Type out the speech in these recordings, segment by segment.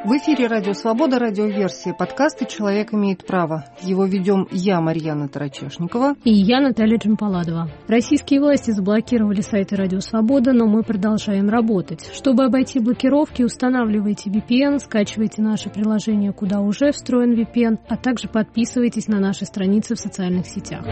В эфире «Радио Свобода», радиоверсия подкаста «Человек имеет право». Его ведем я, Марьяна Тарачешникова. И я, Наталья Джампаладова. Российские власти заблокировали сайты «Радио Свобода», но мы продолжаем работать. Чтобы обойти блокировки, устанавливайте VPN, скачивайте наше приложение, куда уже встроен VPN, а также подписывайтесь на наши страницы в социальных сетях.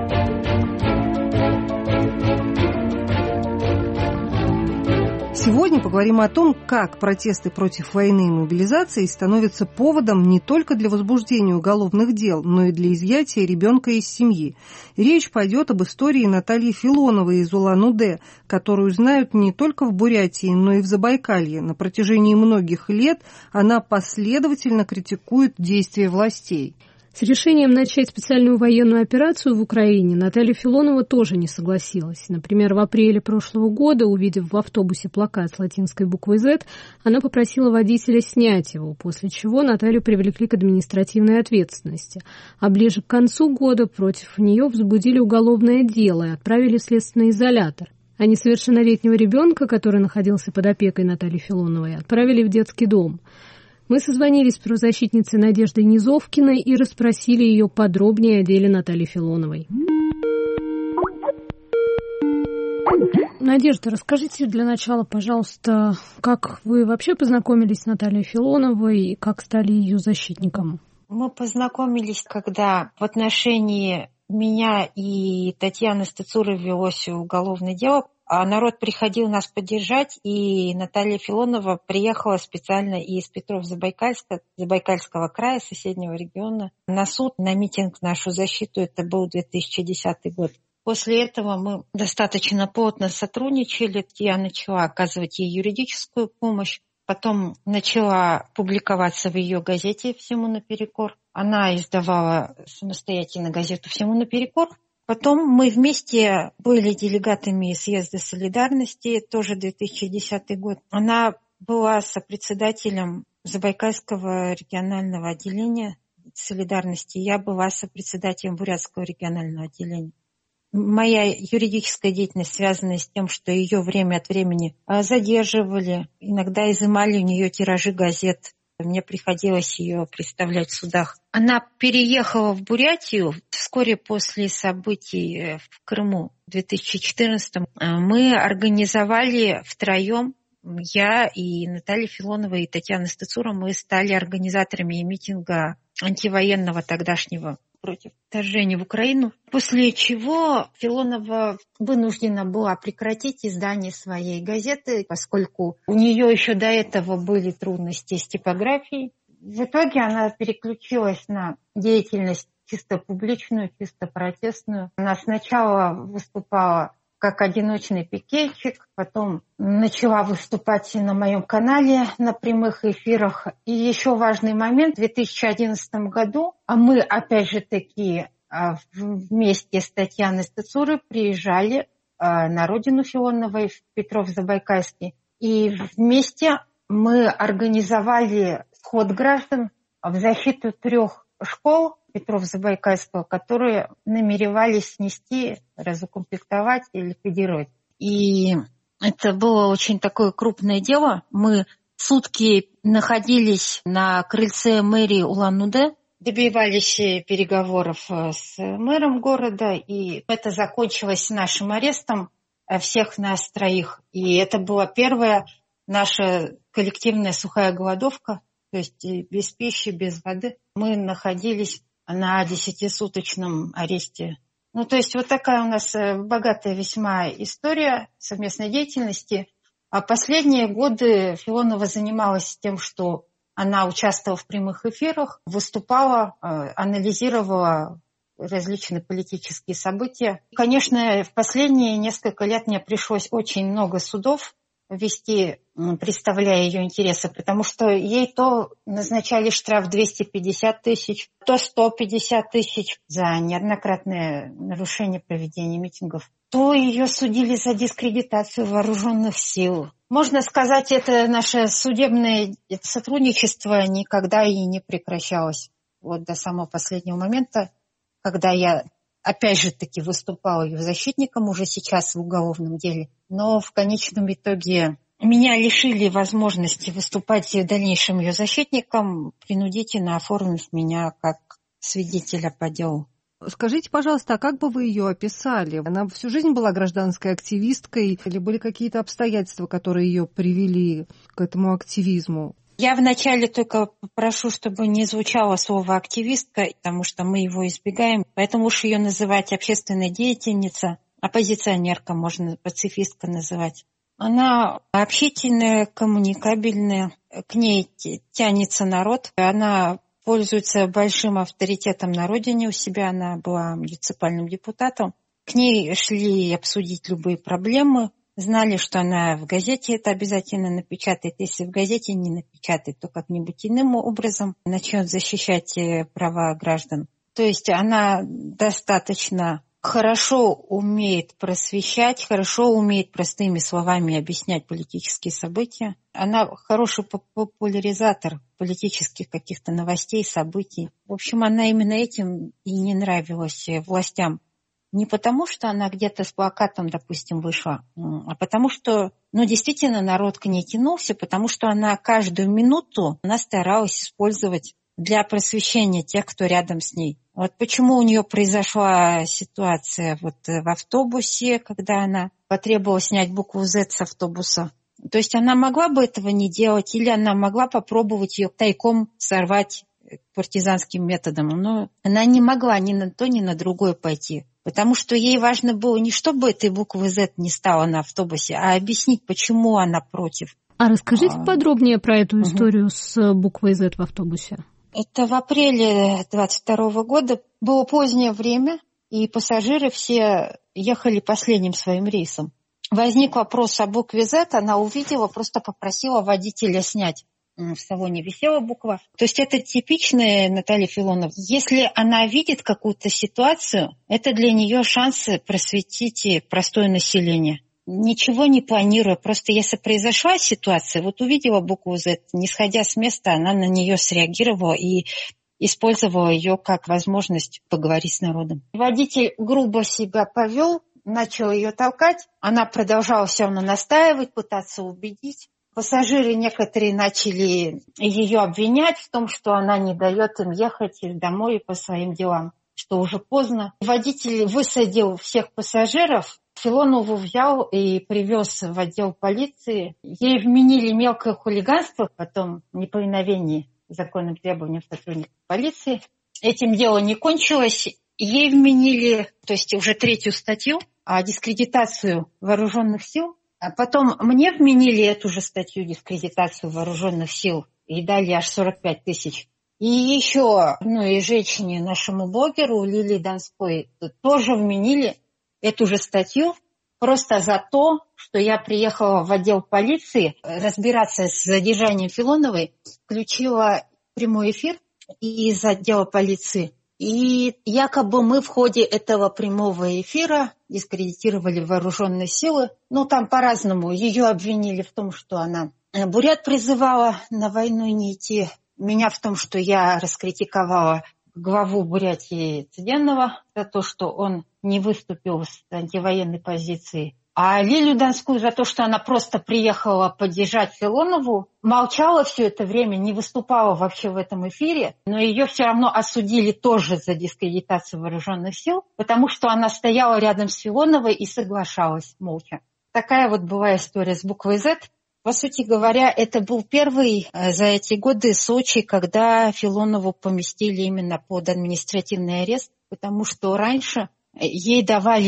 Сегодня поговорим о том, как протесты против войны и мобилизации становятся поводом не только для возбуждения уголовных дел, но и для изъятия ребенка из семьи. Речь пойдет об истории Натальи Филоновой из Улан-Удэ, которую знают не только в Бурятии, но и в Забайкалье. На протяжении многих лет она последовательно критикует действия властей. С решением начать специальную военную операцию в Украине Наталья Филонова тоже не согласилась. Например, в апреле прошлого года, увидев в автобусе плакат с латинской буквой «Z», она попросила водителя снять его, после чего Наталью привлекли к административной ответственности. А ближе к концу года против нее возбудили уголовное дело и отправили в следственный изолятор. А несовершеннолетнего ребенка, который находился под опекой Натальи Филоновой, отправили в детский дом. Мы созвонились с правозащитницей Надеждой Низовкиной и расспросили ее подробнее о деле Натальи Филоновой. Надежда, расскажите для начала, пожалуйста, как вы вообще познакомились с Натальей Филоновой и как стали ее защитником? Мы познакомились, когда в отношении меня и Татьяны Стацуровой велось уголовное дело. А народ приходил нас поддержать, и Наталья Филонова приехала специально из Петров-Забайкальска, Забайкальского края, соседнего региона, на суд, на митинг в нашу защиту. Это был 2010 год. После этого мы достаточно плотно сотрудничали. Я начала оказывать ей юридическую помощь. Потом начала публиковаться в ее газете «Всему наперекор». Она издавала самостоятельно газету «Всему наперекор». Потом мы вместе были делегатами съезда солидарности, тоже 2010 год. Она была сопредседателем Забайкальского регионального отделения солидарности. Я была сопредседателем Бурятского регионального отделения. Моя юридическая деятельность связана с тем, что ее время от времени задерживали, иногда изымали у нее тиражи газет. Мне приходилось ее представлять в судах. Она переехала в Бурятию вскоре после событий в Крыму в 2014-м. Мы организовали втроем, я и Наталья Филонова, и Татьяна Стацурова, мы стали организаторами митинга антивоенного тогдашнего против вторжения в Украину, после чего Филонова вынуждена была прекратить издание своей газеты, поскольку у нее еще до этого были трудности с типографией. В итоге она переключилась на деятельность чисто публичную, чисто протестную. Она сначала выступала как одиночный пикетчик, потом начала выступать на моем канале на прямых эфирах. И еще важный момент, в 2011 году, а мы опять же таки вместе с Татьяной Стацуровой приезжали на родину Филоновой в Петров-Забайкальский. И вместе мы организовали сход граждан в защиту 3 школ Петров-Забайкальского, которые намеревались снести, разукомплектовать и ликвидировать. И это было очень такое крупное дело. Мы сутки находились на крыльце мэрии Улан-Удэ, добивались переговоров с мэром города, и это закончилось нашим арестом всех нас 3. И это была первая наша коллективная сухая голодовка, то есть без пищи, без воды. Мы находились на 10-суточном аресте. То есть вот такая у нас богатая весьма история совместной деятельности. А последние годы Филонова занималась тем, что она участвовала в прямых эфирах, выступала, анализировала различные политические события. Конечно, в последние несколько лет мне пришлось очень много судов вести, представляя ее интересы, потому что ей то назначали штраф 250 тысяч, то 150 тысяч за неоднократное нарушение проведения митингов, то ее судили за дискредитацию вооруженных сил. Можно сказать, это наше судебное сотрудничество никогда и не прекращалось. Вот до самого последнего момента, когда я опять же таки выступала ее защитником уже сейчас в уголовном деле. Но в конечном итоге Меня лишили возможности выступать дальнейшим ее защитником, принудительно оформив меня как свидетеля по делу. Скажите, пожалуйста, а как бы вы ее описали? Она всю жизнь была гражданской активисткой или были какие-то обстоятельства, которые ее привели к этому активизму? Я вначале только попрошу, чтобы не звучало слово «активистка», потому что мы его избегаем. Поэтому уж ее называть общественная деятельница, оппозиционерка, можно пацифистка называть. Она общительная, коммуникабельная, к ней тянется народ. Она пользуется большим авторитетом на родине у себя. Она была муниципальным депутатом. К ней шли обсудить любые проблемы. Знали, что она в газете это обязательно напечатает. Если в газете не напечатает, то как-нибудь иным образом начнет защищать права граждан. То есть она достаточно хорошо умеет просвещать, хорошо умеет простыми словами объяснять политические события. Она хороший популяризатор политических каких-то новостей, событий. В общем, она именно этим и не нравилась властям. Не потому, что она где-то с плакатом, допустим, вышла, а потому что, действительно, народ к ней тянулся, потому что она каждую минуту она старалась использовать для просвещения тех, кто рядом с ней. Вот почему у нее произошла ситуация в автобусе, когда она потребовала снять букву «Z» с автобуса. То есть она могла бы этого не делать, или она могла попробовать ее тайком сорвать партизанским методом, но она не могла ни на то, ни на другое пойти. Потому что ей важно было не чтобы этой буквы «Z» не стало на автобусе, а объяснить, почему она против. А расскажите подробнее про эту историю с буквой «Z» в автобусе. Это в апреле 22 года. Было позднее время, и пассажиры все ехали последним своим рейсом. Возник вопрос о букве «Z», она увидела, просто попросила водителя снять. В салоне висела буква. То есть это типичная Наталья Филонова. Если она видит какую-то ситуацию, это для нее шанс просветить простое население. Ничего не планируя, просто если произошла ситуация, увидела букву «Z», не сходя с места, она на нее среагировала и использовала ее как возможность поговорить с народом. Водитель грубо себя повел, начал ее толкать, она продолжала все равно настаивать, пытаться убедить. Пассажиры некоторые начали ее обвинять в том, что она не дает им ехать домой по своим делам, что уже поздно. Водитель высадил всех пассажиров, Филонову взял и привез в отдел полиции. Ей вменили мелкое хулиганство, потом неповиновение законным требованиям сотрудников полиции. Этим дело не кончилось. Ей вменили, то есть уже 3-ю статью, дискредитацию вооруженных сил. А потом мне вменили эту же статью дискредитацию вооруженных сил и дали аж 45 тысяч. И еще и женщине, нашему блогеру Лилии Донской, тоже вменили эту же статью просто за то, что я приехала в отдел полиции разбираться с задержанием Филоновой, включила прямой эфир из отдела полиции. И якобы мы в ходе этого прямого эфира дискредитировали вооруженные силы. Там по-разному. Ее обвинили в том, что она бурят призывала на войну не идти. Меня в том, что я раскритиковала главу Бурятии Цыденова за то, что он не выступил с антивоенной позицией. А Лилию Донскую за то, что она просто приехала поддержать Филонову, молчала все это время, не выступала вообще в этом эфире, но ее все равно осудили тоже за дискредитацию вооруженных сил, потому что она стояла рядом с Филоновой и соглашалась молча. Такая была история с буквой «Z». По сути говоря, это был первый за эти годы случай, когда Филонову поместили именно под административный арест, потому что раньше ей давали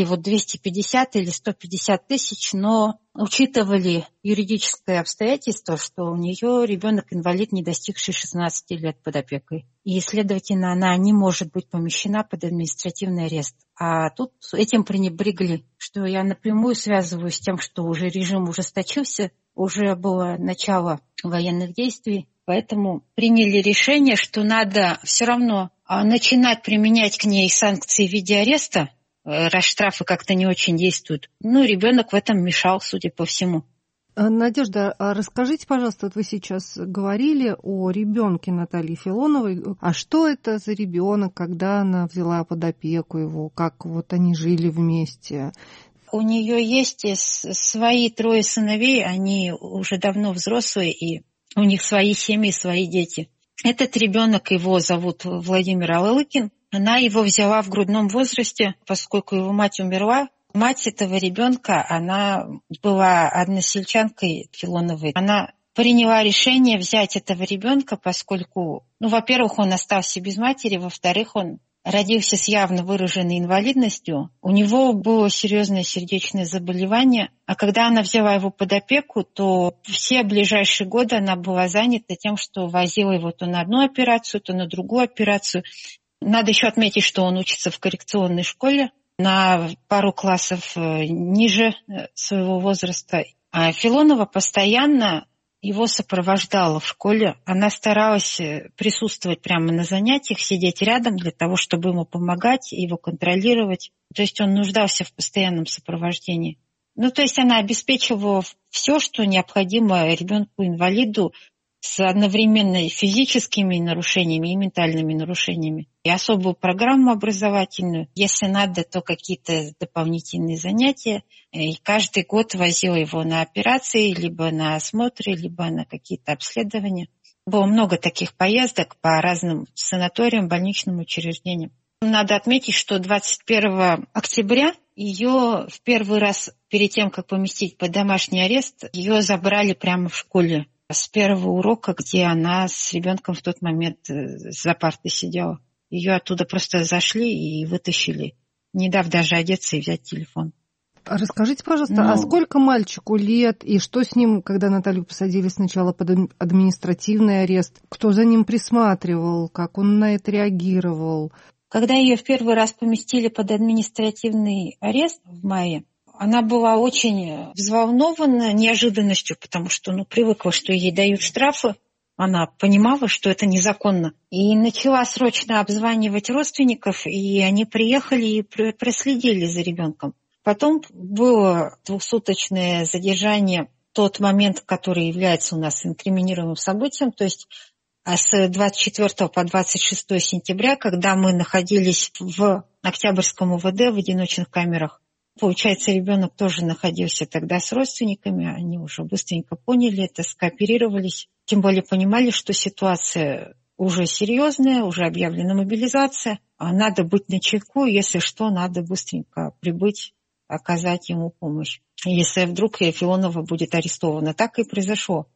250 или 150 тысяч, но учитывали юридическое обстоятельство, что у нее ребенок-инвалид, не достигший 16 лет под опекой. И, следовательно, она не может быть помещена под административный арест. А тут этим пренебрегли, что я напрямую связываю с тем, что уже режим ужесточился, уже было начало военных действий, поэтому приняли решение, что надо все равно начинать применять к ней санкции в виде ареста, раз штрафы как-то не очень действуют. Ребенок в этом мешал, судя по всему. Надежда, а расскажите, пожалуйста, вы сейчас говорили о ребенке Натальи Филоновой. А что это за ребенок, когда она взяла под опеку его, как они жили вместе? У нее есть свои 3 сыновей, они уже давно взрослые, и у них свои семьи, свои дети. Этот ребенок, его зовут Владимир Алалыкин. Она его взяла в грудном возрасте, поскольку его мать умерла. Мать этого ребенка, она была односельчанкой Филоновой. Она приняла решение взять этого ребенка, поскольку, во-первых, он остался без матери, во-вторых, он родился с явно выраженной инвалидностью. У него было серьезное сердечное заболевание. А когда она взяла его под опеку, то все ближайшие годы она была занята тем, что возила его то на одну операцию, то на другую операцию. Надо еще отметить, что он учится в коррекционной школе на пару классов ниже своего возраста. А Филонова постоянно его сопровождала в школе. Она старалась присутствовать прямо на занятиях, сидеть рядом для того, чтобы ему помогать, его контролировать. То есть он нуждался в постоянном сопровождении. То есть она обеспечивала все, что необходимо ребенку-инвалиду с одновременно физическими нарушениями и ментальными нарушениями. И особую программу образовательную. Если надо, то какие-то дополнительные занятия. И каждый год возила его на операции, либо на осмотры, либо на какие-то обследования. Было много таких поездок по разным санаториям, больничным учреждениям. Надо отметить, что 21 октября ее в первый раз, перед тем, как поместить под домашний арест, ее забрали прямо в школе. С первого урока, где она с ребенком в тот момент за партой сидела. Ее оттуда просто зашли и вытащили, не дав даже одеться и взять телефон. Расскажите, пожалуйста, а сколько мальчику лет, и что с ним, когда Наталью посадили сначала под административный арест? Кто за ним присматривал, как он на это реагировал? Когда ее в первый раз поместили под административный арест в мае, она была очень взволнована неожиданностью, потому что привыкла, что ей дают штрафы. Она понимала, что это незаконно. И начала срочно обзванивать родственников, и они приехали и проследили за ребенком. Потом было 2-суточное задержание, тот момент, который является у нас инкриминируемым событием, то есть с 24 по 26 сентября, когда мы находились в Октябрьском УВД в одиночных камерах. Получается, ребенок тоже находился тогда с родственниками, они уже быстренько поняли это, скооперировались, тем более понимали, что ситуация уже серьезная, уже объявлена мобилизация, а надо быть начеку, если что, надо быстренько прибыть, оказать ему помощь. Если вдруг Филонова будет арестована. Так и произошло.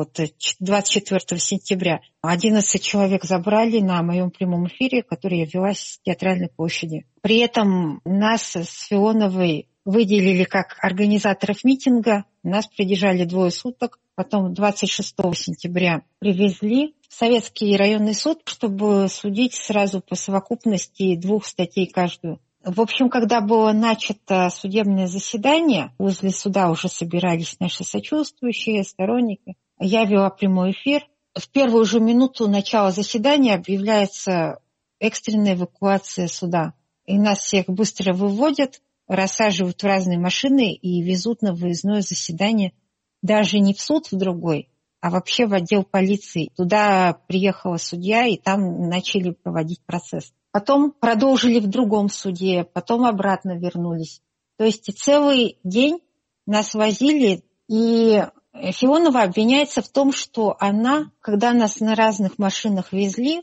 24 сентября 11 человек забрали на моем прямом эфире, который я вела с Театральной площади. При этом нас с Филоновой выделили как организаторов митинга. Нас придержали 2 суток. Потом 26 сентября привезли в Советский районный суд, чтобы судить сразу по совокупности 2 статей каждую. В общем, когда было начато судебное заседание, возле суда уже собирались наши сочувствующие, сторонники. Я вела прямой эфир. В первую же минуту начала заседания объявляется экстренная эвакуация суда. И нас всех быстро выводят, рассаживают в разные машины и везут на выездное заседание. Даже не в суд в другой, а вообще в отдел полиции. Туда приехала судья, и там начали проводить процесс. Потом продолжили в другом суде, потом обратно вернулись. То есть целый день нас возили, и Филонова обвиняется в том, что она, когда нас на разных машинах везли,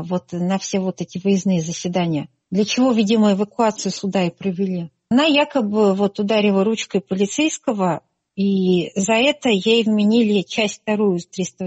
на все эти выездные заседания, для чего, видимо, эвакуацию суда и провели, она якобы ударила ручкой полицейского, и за это ей вменили часть 2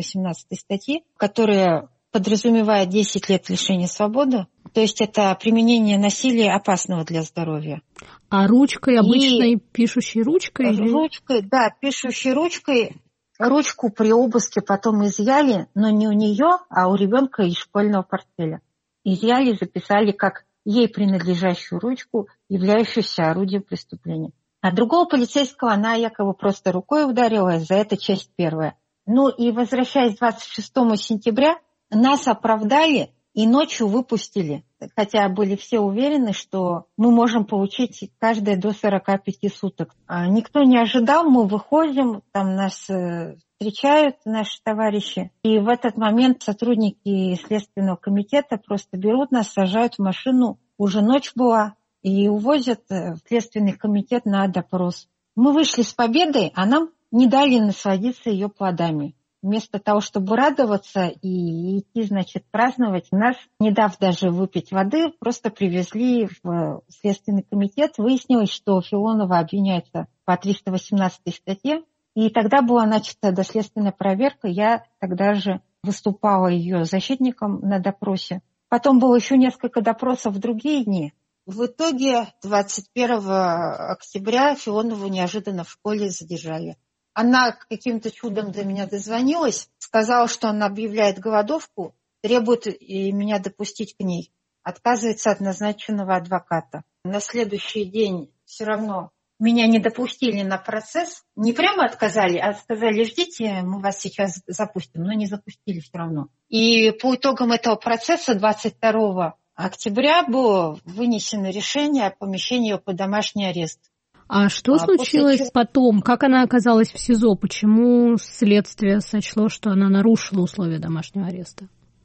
318 статьи, которая подразумевает 10 лет лишения свободы. То есть это применение насилия опасного для здоровья. А ручкой, обычной пишущей ручкой? Ручкой, да, пишущей ручкой. Ручку при обыске потом изъяли, но не у нее, а у ребенка из школьного портфеля. Изъяли, записали как ей принадлежащую ручку, являющуюся орудием преступления. А другого полицейского она якобы просто рукой ударила, за это часть 1. И возвращаясь к 26 сентября, нас оправдали и ночью выпустили. Хотя были все уверены, что мы можем получить каждое до 45 суток. Никто не ожидал, мы выходим, там нас встречают наши товарищи. И в этот момент сотрудники Следственного комитета просто берут нас, сажают в машину. Уже ночь была, и увозят в Следственный комитет на допрос. Мы вышли с победой, а нам не дали насладиться ее плодами. Вместо того, чтобы радоваться и идти, значит, праздновать, нас, не дав даже выпить воды, просто привезли в Следственный комитет. Выяснилось, что Филонова обвиняется по 318 статье. И тогда была начата доследственная проверка. Я тогда же выступала ее защитником на допросе. Потом было еще несколько допросов в другие дни. В итоге 21 октября Филонову неожиданно в школе задержали. Она каким-то чудом до меня дозвонилась, сказала, что она объявляет голодовку, требует меня допустить к ней. Отказывается от назначенного адвоката. На следующий день все равно меня не допустили на процесс. Не прямо отказали, а сказали: ждите, мы вас сейчас запустим. Но не запустили все равно. И по итогам этого процесса 22 октября было вынесено решение о помещении ее под домашний арест. А что случилось потом? Как она оказалась в СИЗО? Почему следствие сочло, что она нарушила условия домашнего ареста?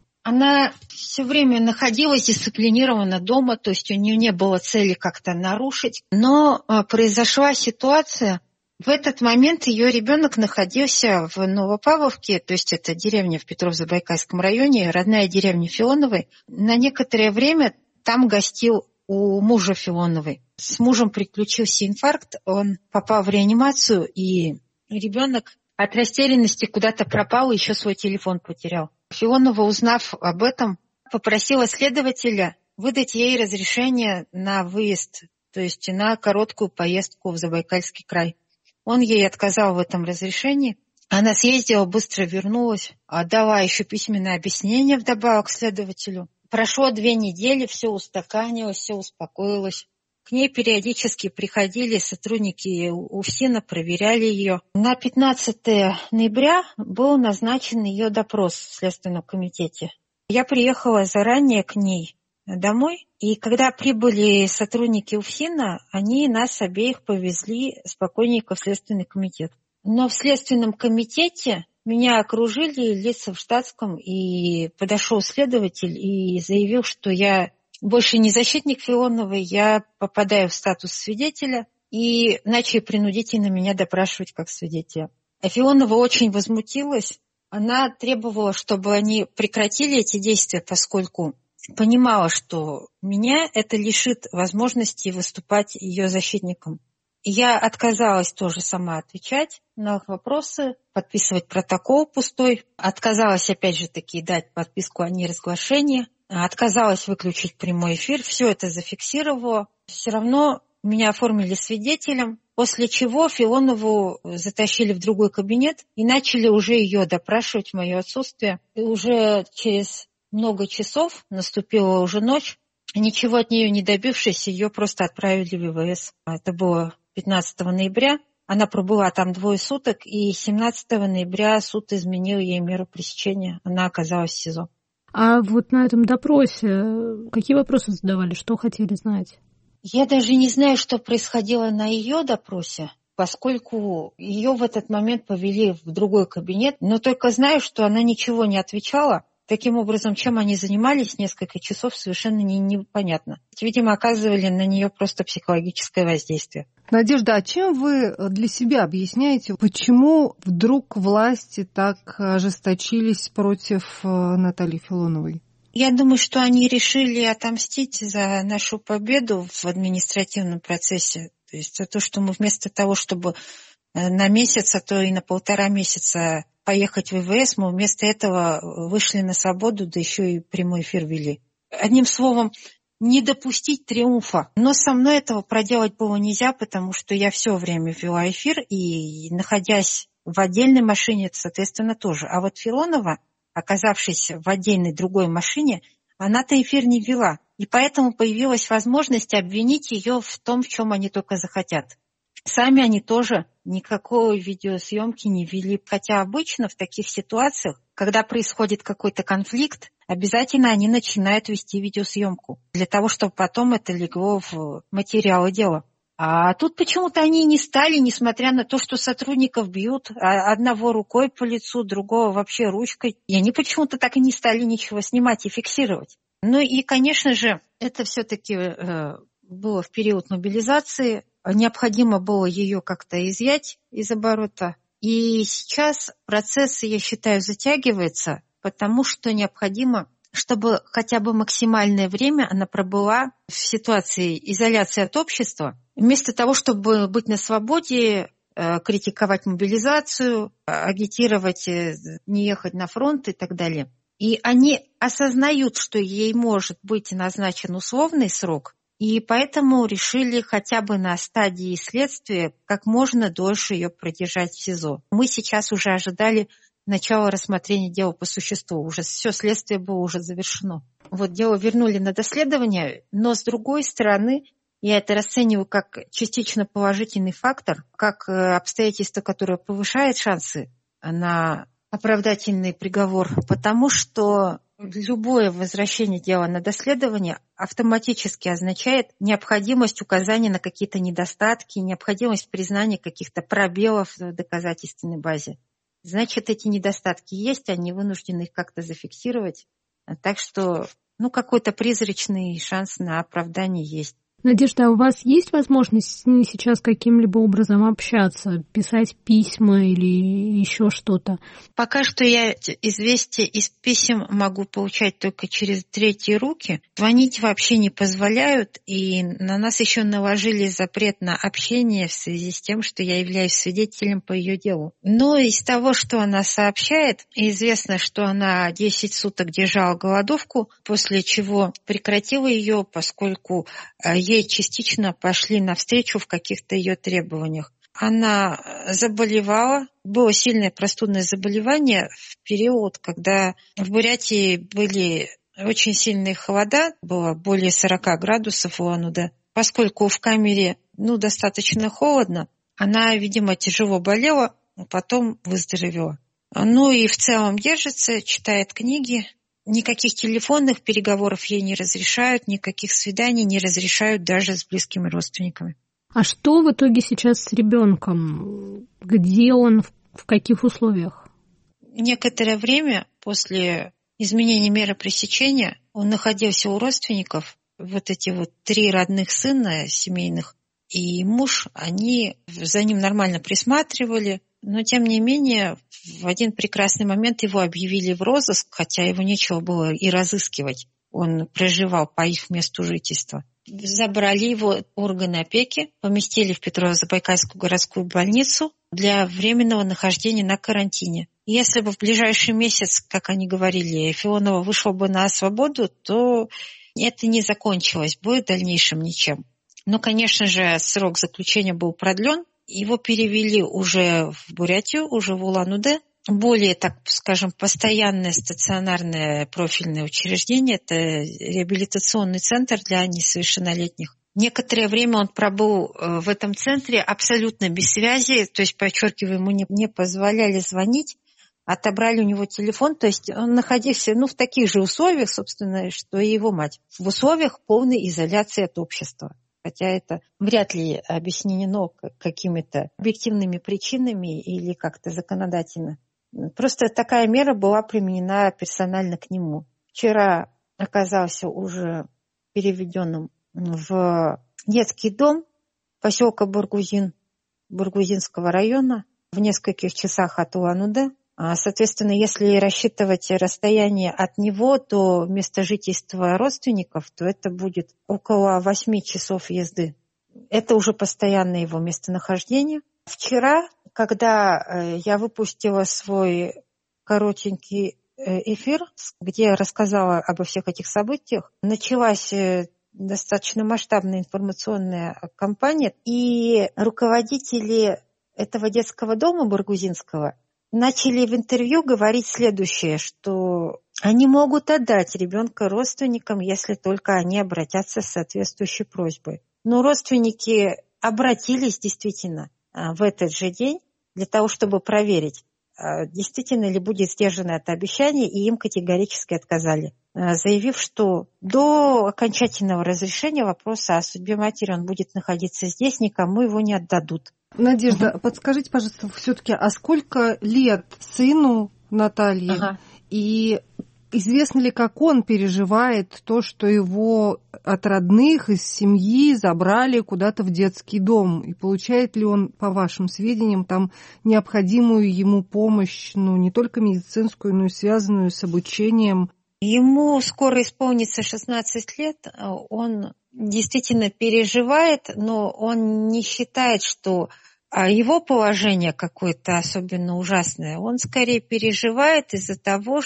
Она все время находилась дисциплинированно дома, то есть у нее не было цели как-то нарушить. Но произошла ситуация. В этот момент ее ребенок находился в Новопавловке, то есть это деревня в Петров-Забайкальском районе, родная деревня Филоновой. На некоторое время там гостил у мужа Филоновой. С мужем приключился инфаркт, он попал в реанимацию, и ребенок от растерянности куда-то пропал, и еще свой телефон потерял. Филонова, узнав об этом, попросила следователя выдать ей разрешение на выезд, то есть на короткую поездку в Забайкальский край. Он ей отказал в этом разрешении. Она съездила, быстро вернулась, дала еще письменное объяснение вдобавок следователю. Прошло 2 недели, все устаканилось, все успокоилось. К ней периодически приходили сотрудники УФСИНа, проверяли ее. На 15 ноября был назначен ее допрос в Следственном комитете. Я приехала заранее к ней домой, и когда прибыли сотрудники УФСИНа, они нас обеих повезли спокойненько в Следственный комитет. Но в Следственном комитете меня окружили лица в штатском, и подошел следователь и заявил, что я больше не защитник Филоновой, я попадаю в статус свидетеля, и начали принудительно меня допрашивать как свидетеля. А Филонова очень возмутилась. Она требовала, чтобы они прекратили эти действия, поскольку понимала, что меня это лишит возможности выступать ее защитником. Я отказалась тоже сама отвечать на вопросы, подписывать протокол пустой. Отказалась, опять же таки, дать подписку о неразглашении. Отказалась выключить прямой эфир. Все это зафиксировала. Все равно меня оформили свидетелем, после чего Филонову затащили в другой кабинет и начали уже ее допрашивать в мое отсутствие. И уже через много часов, наступила уже ночь, ничего от нее не добившись, ее просто отправили в ВВС. Это было 15 ноября. Она пробыла там 2 суток, и 17 ноября суд изменил ей меру пресечения. Она оказалась в СИЗО. А вот на этом допросе какие вопросы задавали, что хотели знать? Я даже не знаю, что происходило на ее допросе, поскольку ее в этот момент повели в другой кабинет, но только знаю, что она ничего не отвечала. Таким образом, чем они занимались несколько часов, совершенно непонятно. Видимо, оказывали на нее просто психологическое воздействие. Надежда, а чем вы для себя объясняете, почему вдруг власти так ожесточились против Натальи Филоновой? Я думаю, что они решили отомстить за нашу победу в административном процессе. То есть за то, что мы вместо того, чтобы на месяц, а то и на 1,5 месяца поехать в ВВС, мы вместо этого вышли на свободу, да еще и прямой эфир вели. Одним словом, не допустить триумфа. Но со мной этого проделать было нельзя, потому что я все время вела эфир, и находясь в отдельной машине, соответственно, тоже. А вот Филонова, оказавшись в отдельной другой машине, она-то эфир не вела. И поэтому появилась возможность обвинить ее в том, в чем они только захотят. Сами они тоже никакой видеосъемки не вели. Хотя обычно в таких ситуациях, когда происходит какой-то конфликт, обязательно они начинают вести видеосъемку, для того, чтобы потом это легло в материалы дела. А тут почему-то они не стали, несмотря на то, что сотрудников бьют, одного рукой по лицу, другого вообще ручкой. И они почему-то так и не стали ничего снимать и фиксировать. Ну и, конечно же, это все-таки было в период мобилизации. Необходимо было ее как-то изъять из оборота. И сейчас процесс, я считаю, затягивается, потому что необходимо, чтобы хотя бы максимальное время она пробыла в ситуации изоляции от общества, вместо того, чтобы быть на свободе, критиковать мобилизацию, агитировать не ехать на фронт и так далее. И они осознают, что ей может быть назначен условный срок, и поэтому решили хотя бы на стадии следствия как можно дольше ее продержать в СИЗО. Мы сейчас уже ожидали начала рассмотрения дела по существу. Уже все следствие было уже завершено. Вот дело вернули на доследование, но с другой стороны, я это расцениваю как частично положительный фактор, как обстоятельство, которое повышает шансы на оправдательный приговор, потому что любое возвращение дела на доследование автоматически означает необходимость указания на какие-то недостатки, необходимость признания каких-то пробелов в доказательственной базе. Значит, эти недостатки есть, они вынуждены их как-то зафиксировать. Так что, какой-то призрачный шанс на оправдание есть. Надежда, а у вас есть возможность с ней сейчас каким-либо образом общаться, писать письма или еще что-то? Пока что я известия из писем могу получать только через третьи руки. Звонить вообще не позволяют, и на нас еще наложили запрет на общение в связи с тем, что я являюсь свидетелем по ее делу. Но из того, что она сообщает, известно, что она 10 суток держала голодовку, после чего прекратила ее, поскольку ей частично пошли навстречу в каких-то ее требованиях. Она заболевала, было сильное простудное заболевание в период, когда в Бурятии были очень сильные холода, было более 40 градусов в Улан-Удэ. Поскольку в камере достаточно холодно, она, видимо, тяжело болела, а потом выздоровела. И в целом держится, читает книги. Никаких телефонных переговоров ей не разрешают, никаких свиданий не разрешают даже с близкими родственниками. А что в итоге сейчас с ребенком? Где он, в каких условиях? Некоторое время после изменения меры пресечения он находился у родственников. Вот эти 3 родных сына семейных и муж, они за ним нормально присматривали. Но, тем не менее, в один прекрасный момент его объявили в розыск, хотя его нечего было и разыскивать. Он проживал по их месту жительства. Забрали его органы опеки, поместили в Петрово-Забайкальскую городскую больницу для временного нахождения на карантине. Если бы в ближайший месяц, как они говорили, Филонова вышла бы на свободу, то это не закончилось бы в дальнейшем ничем. Но, конечно же, срок заключения был продлен. Его перевели уже в Бурятию, уже в Улан-Удэ. Более, так скажем, постоянное стационарное профильное учреждение. Это реабилитационный центр для несовершеннолетних. Некоторое время он пробыл в этом центре абсолютно без связи. То есть, подчеркиваю, ему не позволяли звонить. Отобрали у него телефон. То есть он находился в таких же условиях, собственно, что и его мать. В условиях полной изоляции от общества. Хотя это вряд ли объяснено какими-то объективными причинами или как-то законодательно. Просто такая мера была применена персонально к нему. Вчера оказался уже переведенным в детский дом поселка Бургузин, Бургузинского района, в нескольких часах от Улан-Удэ. Соответственно, если рассчитывать расстояние от него до места жительства родственников, то это будет около 8 часов езды. Это уже постоянное его местонахождение. Вчера, когда я выпустила свой коротенький эфир, где рассказала обо всех этих событиях, началась достаточно масштабная информационная кампания, и руководители этого детского дома бургузинского начали в интервью говорить следующее, что они могут отдать ребенка родственникам, если только они обратятся с соответствующей просьбой. Но родственники обратились действительно в этот же день для того, чтобы проверить, действительно ли будет сдержано это обещание, и им категорически отказали, заявив, что до окончательного разрешения вопроса о судьбе матери он будет находиться здесь, никому его не отдадут. Надежда, подскажите, пожалуйста, все-таки, а сколько лет сыну Натальи? И Известно ли, как он переживает то, что его от родных, из семьи забрали куда-то в детский дом? И получает ли он, по вашим сведениям, там необходимую ему помощь, не только медицинскую, но и связанную с обучением? Ему скоро исполнится 16 лет. Он действительно переживает, но он не считает, что его положение какое-то особенно ужасное. Он скорее переживает из-за того,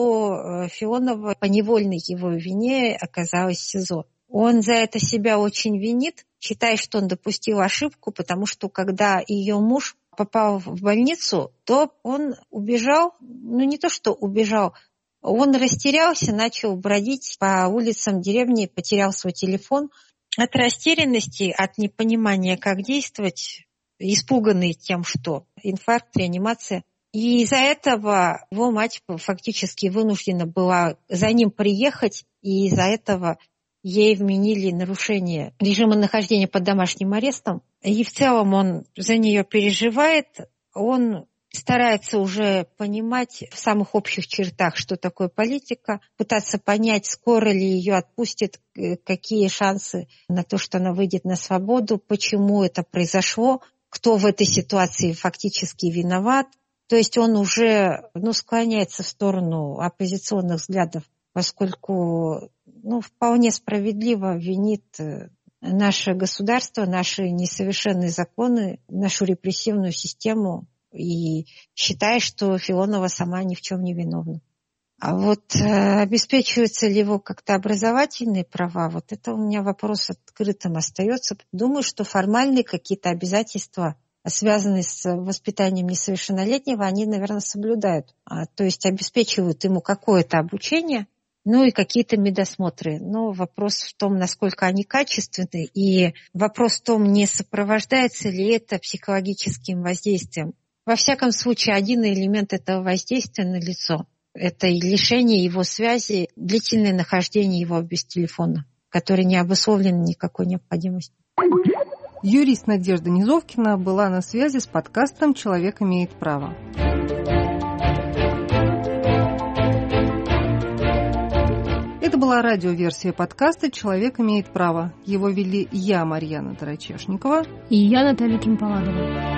что Филонова по невольной его вине оказалась в СИЗО. Он за это себя очень винит, считает, что он допустил ошибку, потому что когда ее муж попал в больницу, то он убежал, не то что убежал, он растерялся, начал бродить по улицам деревни, потерял свой телефон. От растерянности, от непонимания, как действовать, испуганный тем, что инфаркт, реанимация. И из-за этого его мать фактически вынуждена была за ним приехать, и из-за этого ей вменили нарушение режима нахождения под домашним арестом. И в целом он за нее переживает, он старается уже понимать в самых общих чертах, что такое политика, пытаться понять, скоро ли ее отпустят, какие шансы на то, что она выйдет на свободу, почему это произошло, кто в этой ситуации фактически виноват. То есть он уже склоняется в сторону оппозиционных взглядов, поскольку вполне справедливо винит наше государство, наши несовершенные законы, нашу репрессивную систему и считает, что Филонова сама ни в чем не виновна. А обеспечиваются ли его как-то образовательные права, это у меня вопрос открытым остается. Думаю, что формальные какие-то обязательства, связанные с воспитанием несовершеннолетнего, они, наверное, соблюдают. То есть обеспечивают ему какое-то обучение, и какие-то медосмотры. Но вопрос в том, насколько они качественны, и вопрос в том, не сопровождается ли это психологическим воздействием. Во всяком случае, один элемент этого воздействия налицо. Это и лишение его связи, длительное нахождение его без телефона, которое не обусловлено никакой необходимостью. Юрист Надежда Низовкина была на связи с подкастом «Человек имеет право». Это была радиоверсия подкаста «Человек имеет право». Его вели я, Марьяна Тарачешникова, и я, Наталья Кимпаладова.